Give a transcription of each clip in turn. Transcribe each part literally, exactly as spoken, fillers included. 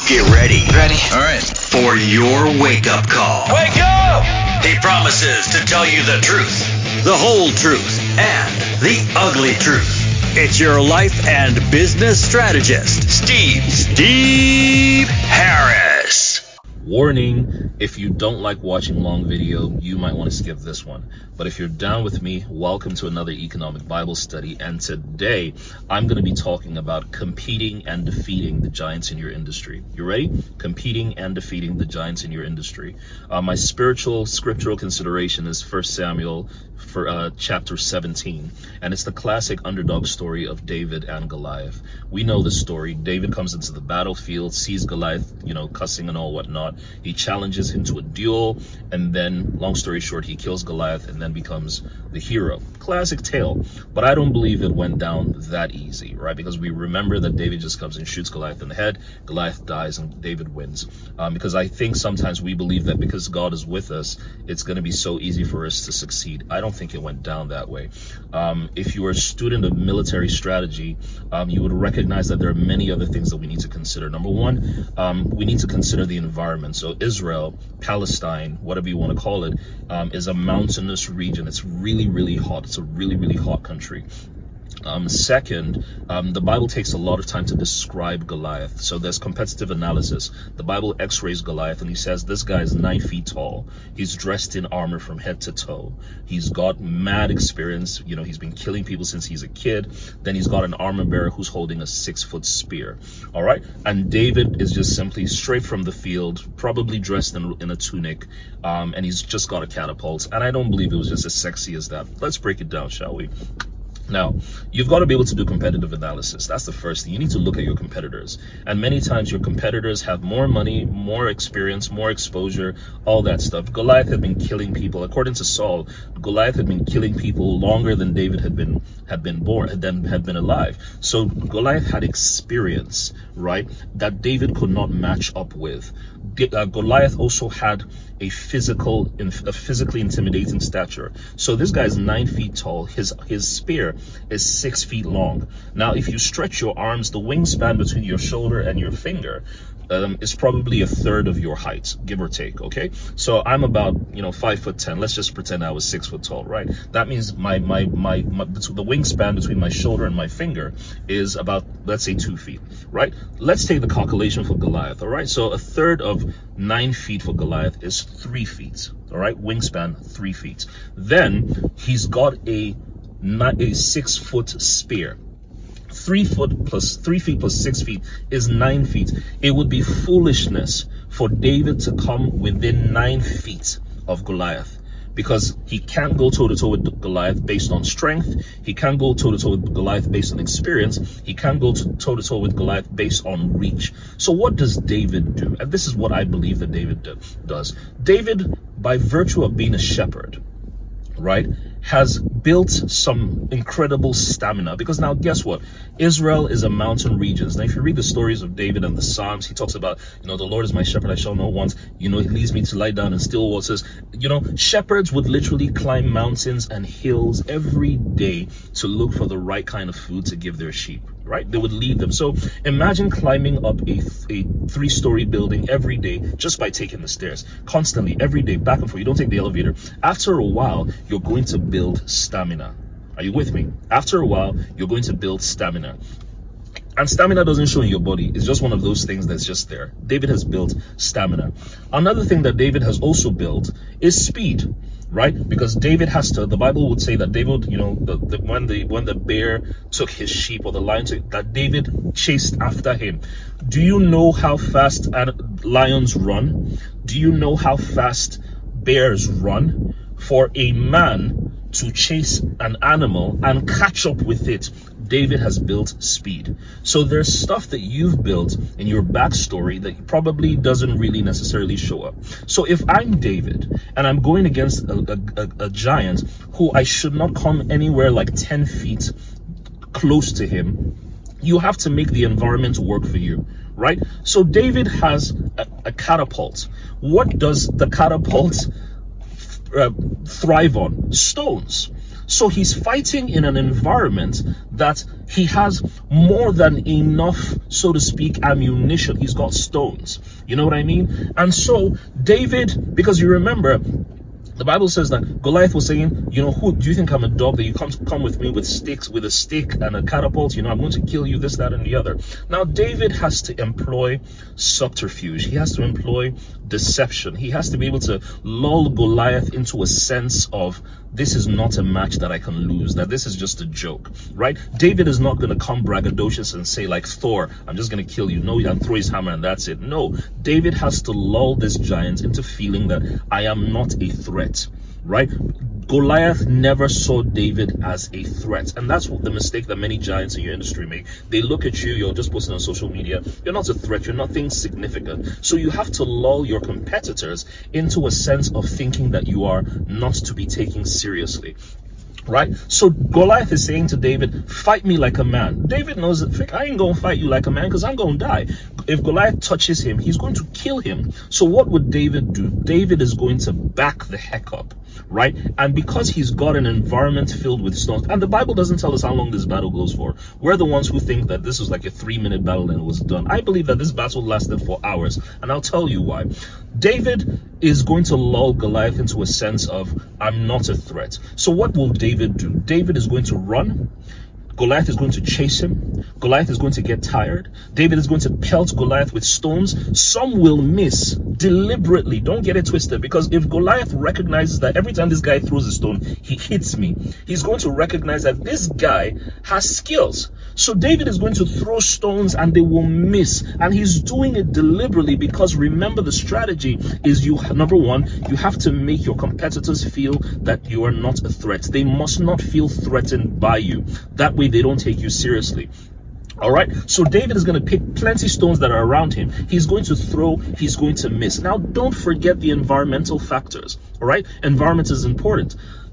Get ready. Ready. All right. For your wake-up call. Wake up! He promises to tell you the truth, the whole truth, and the ugly truth. It's your life and business strategist, Steve, Steve Harris. Warning, if you don't like watching long video, you might want to skip this one. But if you're down with me, welcome to another economic Bible study. And today, I'm going to be talking about competing and defeating the giants in your industry. You ready? Competing and defeating the giants in your industry. Uh, my spiritual scriptural consideration is First Samuel for uh, chapter seventeen. And it's the classic underdog story of David and Goliath. We know the story. David comes into the battlefield, sees Goliath, you know, cussing and all whatnot. He challenges him to a duel, and then, long story short, he kills Goliath and then becomes the hero. Classic tale, but I don't believe it went down that easy, right? Because we remember that David just comes and shoots Goliath in the head, Goliath dies, and David wins. Um, because I think sometimes we believe that because God is with us, it's going to be so easy for us to succeed. I don't think it went down that way. Um, if you are a student of military strategy, um, you would recognize that there are many other things that we need to consider. Number one, um, we need to consider the environment. So Israel, Palestine, whatever you want to call it, um, is a mountainous region. It's really, really hot. It's a really, really hot country. Um, second, um, the Bible takes a lot of time to describe Goliath. So there's competitive analysis. The Bible x-rays Goliath and he says this guy is nine feet tall. He's dressed in armor from head to toe. He's got mad experience. You know, he's been killing people since he's a kid. Then he's got an armor bearer who's holding a six foot spear. All right. And David is just simply straight from the field, probably dressed in, in a tunic. Um, and he's just got a catapult. And I don't believe it was just as sexy as that. Let's break it down, shall we? Now, you've got to be able to do competitive analysis. That's the first thing. You need to look at your competitors. And many times your competitors have more money, more experience, more exposure, all that stuff. Goliath had been killing people. According to Saul, Goliath had been killing people longer than David had been had been born, had then had been alive. So Goliath had experience, right, that David could not match up with. Uh, Goliath also had a physical, a physically intimidating stature. So this guy is nine feet tall. His his spear is six feet long. Now, if you stretch your arms, the wingspan between your shoulder and your finger um, is probably a third of your height, give or take. Okay, so I'm about you know five foot ten. Let's just pretend I was six foot tall, right? That means my my my, my the wingspan between my shoulder and my finger is about, let's say, two feet, right? Let's take the calculation for Goliath. All right, so a third of nine feet for Goliath is three feet. All right, wingspan three feet. Then he's got a a six foot spear. Three foot plus three feet plus six feet is nine feet. It would be foolishness for David to come within nine feet of Goliath, because he can't go toe-to-toe with Goliath based on strength. He can't go toe-to-toe with Goliath based on experience. He can't go toe-to-toe with Goliath based on reach. So what does David do? And this is what I believe that David do, does. David, by virtue of being a shepherd, right, has built some incredible stamina. Because now, guess what? Israel is a mountain region. Now, if you read the stories of David and the Psalms, he talks about, you know, the Lord is my shepherd, I shall not want. You know, he leads me to lie down in still waters. You know, shepherds would literally climb mountains and hills every day to look for the right kind of food to give their sheep, right? They would lead them. So imagine climbing up a, a three-story building every day just by taking the stairs, constantly, every day, back and forth. You don't take the elevator. After a while, you're going to build stamina. Are you with me? After a while, you're going to build stamina. And stamina doesn't show in your body. It's just one of those things that's just there. David has built stamina. Another thing that David has also built is speed, right? Because David has to, the Bible would say that David, you know, the, the, when the when the bear took his sheep, or the lion took, that David chased after him. Do you know how fast lions run? Do you know how fast bears run? For a man to chase an animal and catch up with it, David has built speed. So there's stuff that you've built in your backstory that probably doesn't really necessarily show up. So if I'm David and I'm going against a, a, a giant who I should not come anywhere like ten feet close to him, you have to make the environment work for you, right? So David has a, a catapult. What does the catapult Uh, thrive on? Stones. So he's fighting in an environment that he has more than enough, so to speak, ammunition. He's got stones. You know what I mean? And so David, because you remember, the Bible says that Goliath was saying, you know, who do you think I'm a dog that you come come with me with sticks, with a stick and a catapult? You know, I'm going to kill you, this, that, and the other. Now, David has to employ subterfuge. He has to employ deception. He has to be able to lull Goliath into a sense of, this is not a match that I can lose, that this is just a joke, right? David is not going to come braggadocious and say, like Thor, I'm just going to kill you. No, and throw his hammer and that's it. No, David has to lull this giant into feeling that I am not a threat, right? Goliath never saw David as a threat, and that's what the mistake that many giants in your industry make. They look at you, you're just posting on social media, you're not a threat, you're nothing significant. So you have to lull your competitors into a sense of thinking that you are not to be taken seriously. Right? So Goliath is saying to David, fight me like a man. David knows that, I ain't going to fight you like a man because I'm going to die. If Goliath touches him, he's going to kill him. So what would David do? David is going to back the heck up, right? And because he's got an environment filled with stones, and the Bible doesn't tell us how long this battle goes for. We're the ones who think that this was like a three minute battle and it was done. I believe that this battle lasted for hours, and I'll tell you why. David is going to lull Goliath into a sense of, I'm not a threat. So what will David do? David is going to run. Goliath is going to chase him. Goliath is going to get tired. David is going to pelt Goliath with stones. Some will miss deliberately. Don't get it twisted, because if Goliath recognizes that every time this guy throws a stone, he hits me, he's going to recognize that this guy has skills. So David is going to throw stones and they will miss. And he's doing it deliberately because, remember, the strategy is, you number one, you have to make your competitors feel that you are not a threat. They must not feel threatened by you. That way they don't take you seriously. All right, so David is going to pick plenty stones that are around him. He's going to throw, he's going to miss. Now, don't forget the environmental factors. All right, environment is important.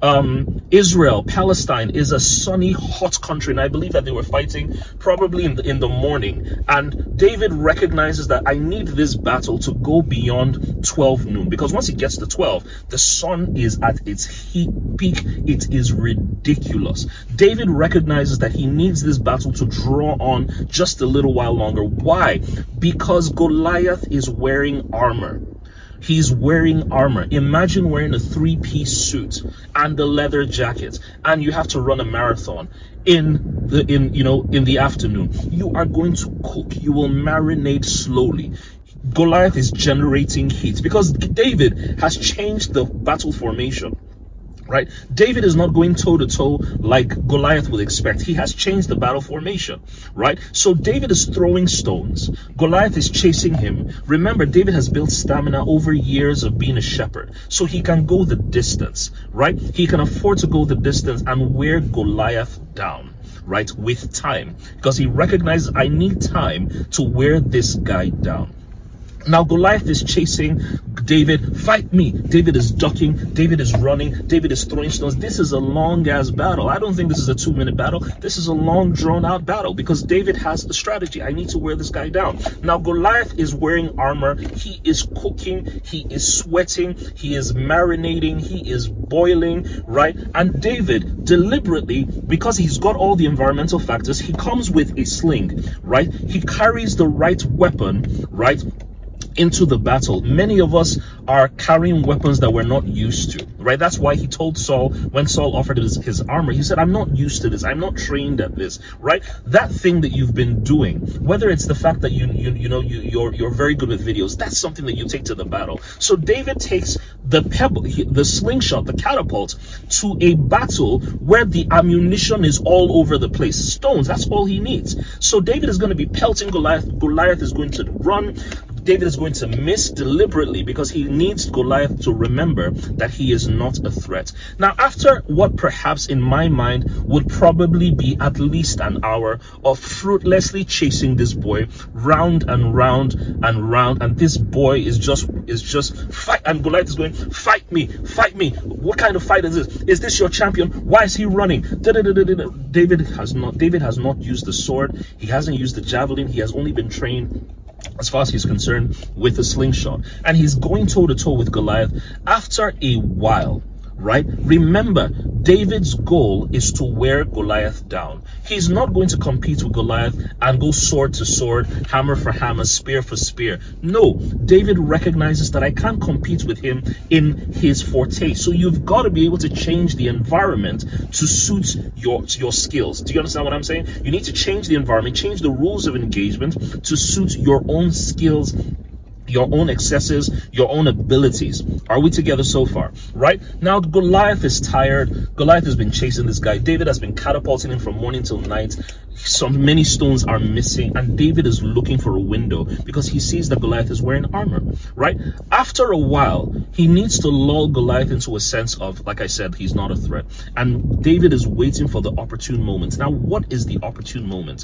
Um, Israel, Palestine is a sunny, hot country, and I believe that they were fighting probably in the, in the morning. And David recognizes that I need this battle to go beyond twelve noon, because once it gets to twelve, the sun is at its heat peak. It is ridiculous. David recognizes that he needs this battle to draw on just a little while longer. Why? Because Goliath is wearing armor. He's wearing armor. Imagine wearing a three-piece suit and a leather jacket, and you have to run a marathon in the in you know in the afternoon. You are going to cook. You will marinate slowly. Goliath is generating heat because David has changed the battle formation. Right? David is not going toe to toe like Goliath would expect. He has changed the battle formation, right? So David is throwing stones. Goliath is chasing him. Remember, David has built stamina over years of being a shepherd, so he can go the distance, right? He can afford to go the distance and wear Goliath down, right? With time, because he recognizes, I need time to wear this guy down. Now Goliath is chasing David. Fight me. David is ducking. David is running. David is throwing stones. This is a long ass battle. I don't think this is a two minute battle. This is a long drawn out battle because David has a strategy. I need to wear this guy down. Now Goliath is wearing armor. He is cooking. He is sweating. He is marinating. He is boiling, right? And David deliberately, because he's got all the environmental factors, he comes with a sling, right? He carries the right weapon, right, into the battle. Many of us are carrying weapons that we're not used to, right? That's why he told Saul, when Saul offered his, his armor, he said, I'm not used to this. I'm not trained at this, right? That thing that you've been doing, whether it's the fact that you you you know you you're you're very good with videos, that's something that you take to the battle. So David takes the pebble, the slingshot, the catapult, to a battle where the ammunition is all over the place. Stones, that's all he needs. So David is going to be pelting Goliath. Goliath is going to run. David is going to miss deliberately because he needs Goliath to remember that he is not a threat. Now, after what perhaps in my mind would probably be at least an hour of fruitlessly chasing this boy round and round and round, and this boy is just is just fight, and Goliath is going, fight me, fight me. What kind of fight is this? Is this your champion? Why is he running? David has not David has not used the sword. He hasn't used the javelin. He has only been trained, as far as he's concerned, with a slingshot, and he's going toe to toe with Goliath. After a while, right? Remember, David's goal is to wear Goliath down. He's not going to compete with Goliath and go sword to sword, hammer for hammer, spear for spear. No, David recognizes that I can't compete with him in his forte. So you've got to be able to change the environment to suit your, your skills. Do you understand what I'm saying? You need to change the environment, change the rules of engagement to suit your own skills, your own excesses, your own abilities. Are we together so far? Right? Now, Goliath is tired. Goliath has been chasing this guy. David has been catapulting him from morning till night. Some many stones are missing, and David is looking for a window because he sees that Goliath is wearing armor, right? After a while, he needs to lull Goliath into a sense of, like I said, he's not a threat. And David is waiting for the opportune moment. Now, what is the opportune moment?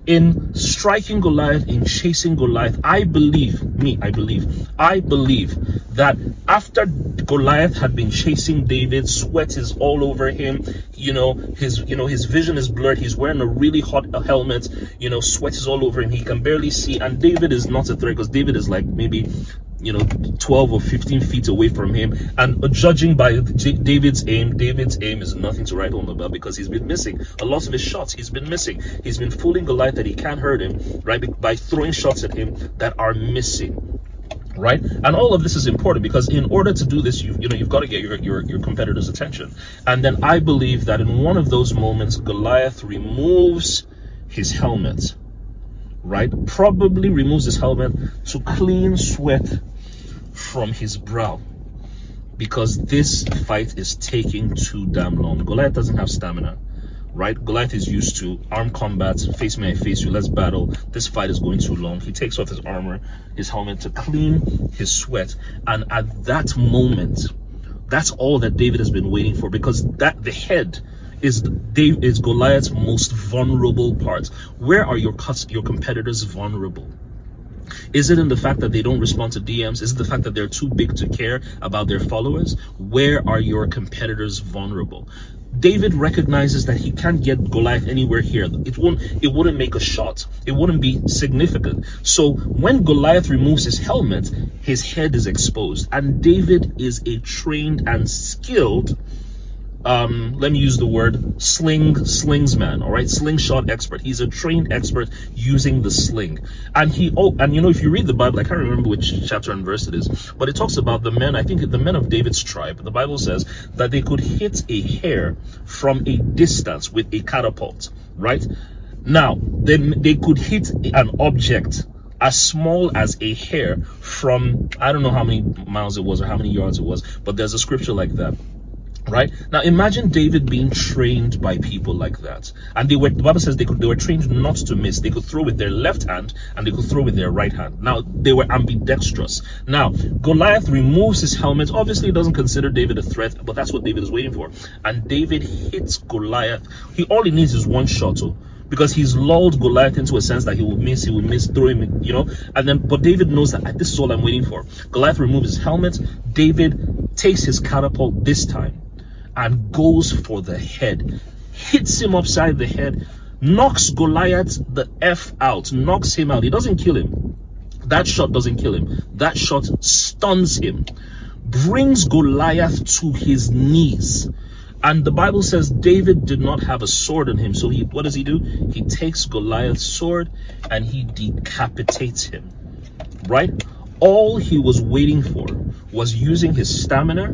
In striking Goliath, in chasing Goliath, I believe, me, I believe, I believe that after Goliath had been chasing David, sweat is all over him, you know, his, you know, his vision is blurred, he's wearing a really hot helmet, you know, sweat is all over him, he can barely see, and David is not a threat because David is like maybe, you know, twelve or fifteen feet away from him, and uh, judging by J David's aim, David's aim is nothing to write home about because he's been missing a lot of his shots. He's been missing. He's been fooling Goliath that he can't hurt him, right, by throwing shots at him that are missing, right? And all of this is important because in order to do this, you you know, you've got to get your, your your competitor's attention. And then I believe that in one of those moments, Goliath removes his helmet, right? Probably removes his helmet to clean sweat from his brow, because this fight is taking too damn long. Goliath doesn't have stamina, right? Goliath is used to armed combat, face me, I face you, let's battle. This fight is going too long. He takes off his armor, his helmet to clean his sweat, and at that moment, that's all that David has been waiting for, because that the head is Dave is Goliath's most vulnerable part. Where are your your competitors vulnerable? Is it in the fact that they don't respond to D Ms? Is it the fact that they're too big to care about their followers? Where are your competitors vulnerable? David recognizes that he can't get Goliath anywhere here. It won't, it wouldn't make a shot. It wouldn't be significant. So when Goliath removes his helmet, his head is exposed. And David is a trained and skilled, um let me use the word sling slingsman, all right, slingshot expert. He's a trained expert using the sling. And he oh and you know, if you read the Bible, I can't remember which chapter and verse it is, but it talks about the men, I think the men of David's tribe. The Bible says that they could hit a hare from a distance with a catapult, right? Now they, they could hit an object as small as a hair from, I don't know how many miles it was or how many yards it was, but there's a scripture like that. Right? Now imagine David being trained by people like that. And they were, the Bible says they could they were trained not to miss. They could throw with their left hand and they could throw with their right hand. Now they were ambidextrous. Now Goliath removes his helmet. Obviously he doesn't consider David a threat, but that's what David is waiting for. And David hits Goliath. He all he needs is one shot, oh, because he's lulled Goliath into a sense that he will miss, he will miss, throw him, you know. And then, but David knows that this is all I'm waiting for. Goliath removes his helmet. David takes his catapult this time and goes for the head, hits him upside the head, knocks Goliath the F out, knocks him out. He doesn't kill him. That shot doesn't kill him. That shot stuns him, brings Goliath to his knees. And the Bible says David did not have a sword on him. So he, what does he do? He takes Goliath's sword and he decapitates him, right? All he was waiting for was using his stamina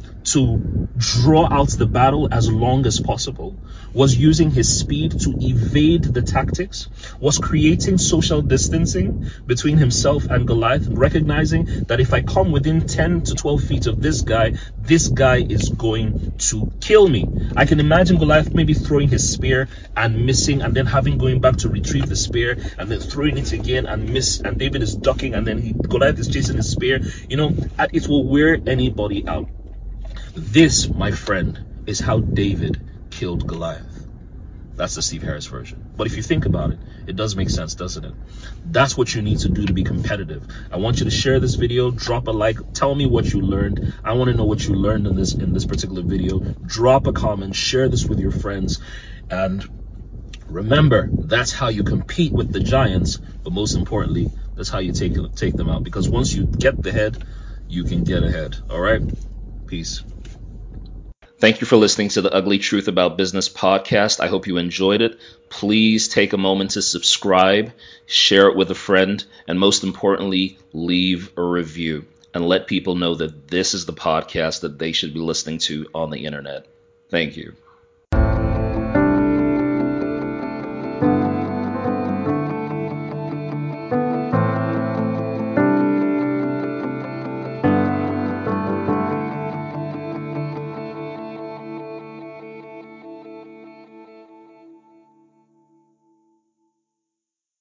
to draw out the battle as long as possible, was using his speed to evade the tactics, was creating social distancing between himself and Goliath, recognizing that if I come within ten to twelve feet of this guy, this guy is going to kill me. I can imagine Goliath maybe throwing his spear and missing, and then having going back to retrieve the spear and then throwing it again and miss, and David is ducking, and then he, Goliath is chasing his spear. You know, it will wear anybody out. This, my friend, is how David killed Goliath. That's the Steve Harris version. But if you think about it, it does make sense, doesn't it? That's what you need to do to be competitive. I want you to share this video, drop a like, tell me what you learned. I want to know what you learned in this in this particular video. Drop a comment, share this with your friends, and remember, that's how you compete with the giants, but most importantly, that's how you take take them out. Because once you get the head, you can get ahead. All right? Peace. Thank you for listening to the Ugly Truth About Business podcast. I hope you enjoyed it. Please take a moment to subscribe, share it with a friend, and most importantly, leave a review and let people know that this is the podcast that they should be listening to on the internet. Thank you.